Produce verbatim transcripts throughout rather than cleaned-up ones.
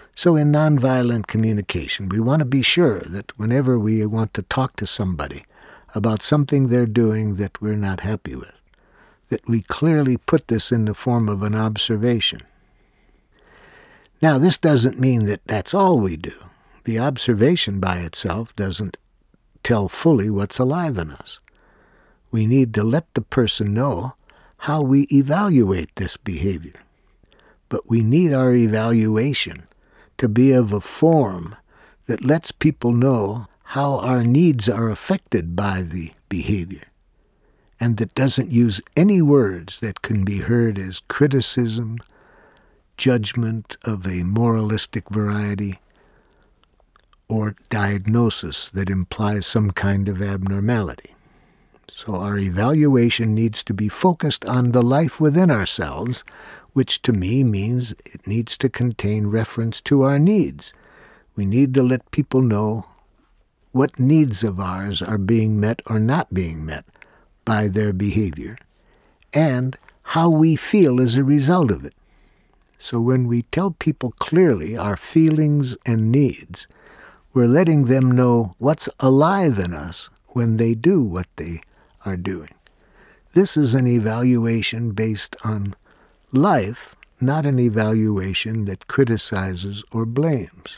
So in nonviolent communication, we want to be sure that whenever we want to talk to somebody about something they're doing that we're not happy with, that we clearly put this in the form of an observation. Now, this doesn't mean that that's all we do. The observation by itself doesn't tell fully what's alive in us. We need to let the person know how we evaluate this behavior. But we need our evaluation to be of a form that lets people know how our needs are affected by the behavior, and that doesn't use any words that can be heard as criticism, judgment of a moralistic variety, or diagnosis that implies some kind of abnormality. So our evaluation needs to be focused on the life within ourselves, which to me means it needs to contain reference to our needs. We need to let people know what needs of ours are being met or not being met by their behavior, and how we feel as a result of it. So when we tell people clearly our feelings and needs, we're letting them know what's alive in us when they do what they are doing. This is an evaluation based on life, not an evaluation that criticizes or blames.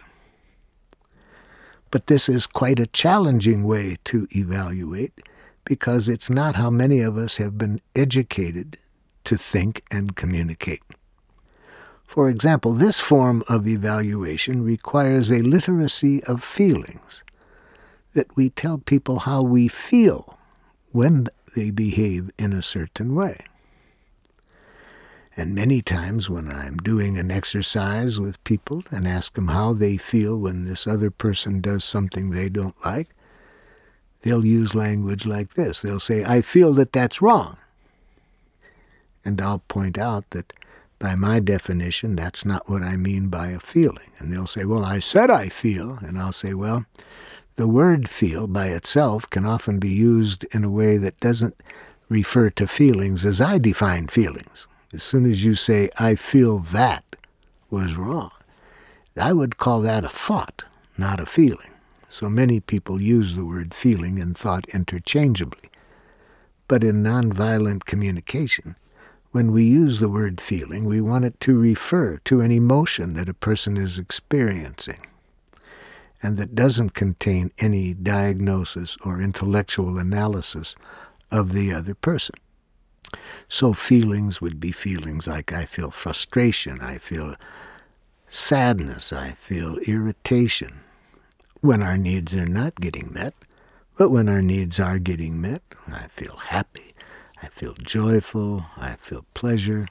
But this is quite a challenging way to evaluate, because it's not how many of us have been educated to think and communicate. For example, this form of evaluation requires a literacy of feelings, that we tell people how we feel when they behave in a certain way. And many times when I'm doing an exercise with people and ask them how they feel when this other person does something they don't like, they'll use language like this. They'll say, "I feel that that's wrong." And I'll point out that by my definition, that's not what I mean by a feeling. And they'll say, "Well, I said I feel." And I'll say, well, the word feel by itself can often be used in a way that doesn't refer to feelings as I define feelings. As soon as you say, "I feel that was wrong," I would call that a thought, not a feeling. So many people use the word feeling and thought interchangeably. But in nonviolent communication, when we use the word feeling, we want it to refer to an emotion that a person is experiencing, and that doesn't contain any diagnosis or intellectual analysis of the other person. So feelings would be feelings like I feel frustration, I feel sadness, I feel irritation, when our needs are not getting met. But when our needs are getting met, I feel happy, I feel joyful, I feel pleasure.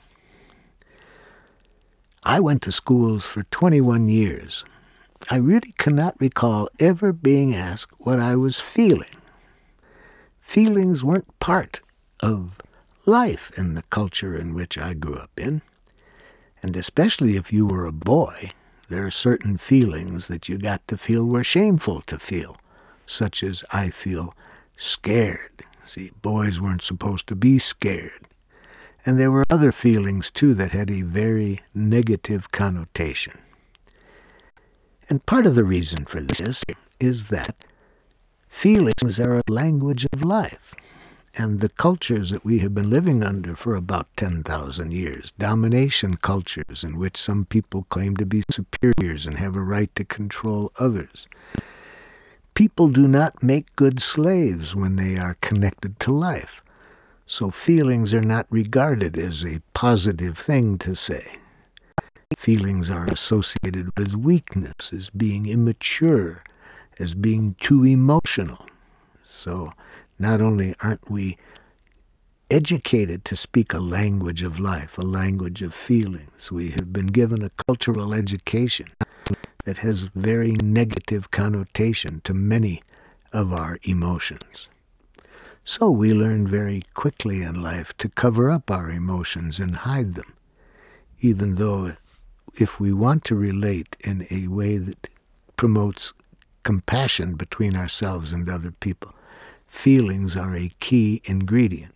I went to schools for twenty-one years. I really cannot recall ever being asked what I was feeling. Feelings weren't part of life in the culture in which I grew up in. And especially if you were a boy, there are certain feelings that you got to feel were shameful to feel, such as I feel scared. See, boys weren't supposed to be scared. And there were other feelings, too, that had a very negative connotation. And part of the reason for this is that feelings are a language of life. And the cultures that we have been living under for about ten thousand years, domination cultures in which some people claim to be superiors and have a right to control others. People do not make good slaves when they are connected to life. So feelings are not regarded as a positive thing to say. Feelings are associated with weakness, as being immature, as being too emotional. So not only aren't we educated to speak a language of life, a language of feelings, we have been given a cultural education that has very negative connotation to many of our emotions. So we learn very quickly in life to cover up our emotions and hide them, even though if we want to relate in a way that promotes compassion between ourselves and other people, feelings are a key ingredient.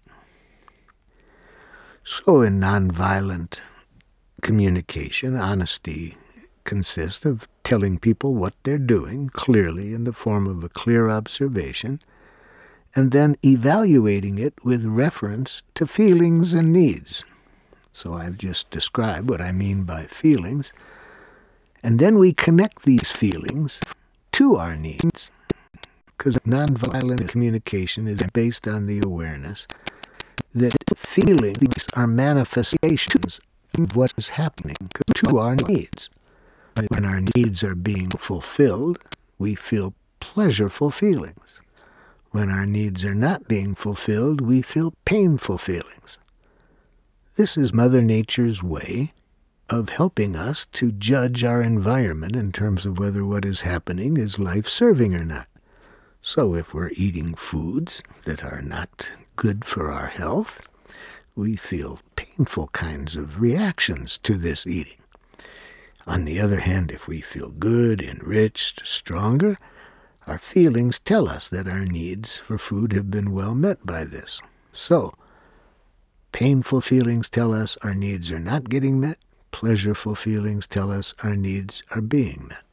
So in nonviolent communication, honesty consist of telling people what they're doing clearly in the form of a clear observation, and then evaluating it with reference to feelings and needs. So I've just described what I mean by feelings, and then we connect these feelings to our needs, because nonviolent communication is based on the awareness that feelings are manifestations of what is happening to our needs. When our needs are being fulfilled, we feel pleasureful feelings. When our needs are not being fulfilled, we feel painful feelings. This is Mother Nature's way of helping us to judge our environment in terms of whether what is happening is life-serving or not. So if we're eating foods that are not good for our health, we feel painful kinds of reactions to this eating. On the other hand, if we feel good, enriched, stronger, our feelings tell us that our needs for food have been well met by this. So, painful feelings tell us our needs are not getting met. Pleasureful feelings tell us our needs are being met.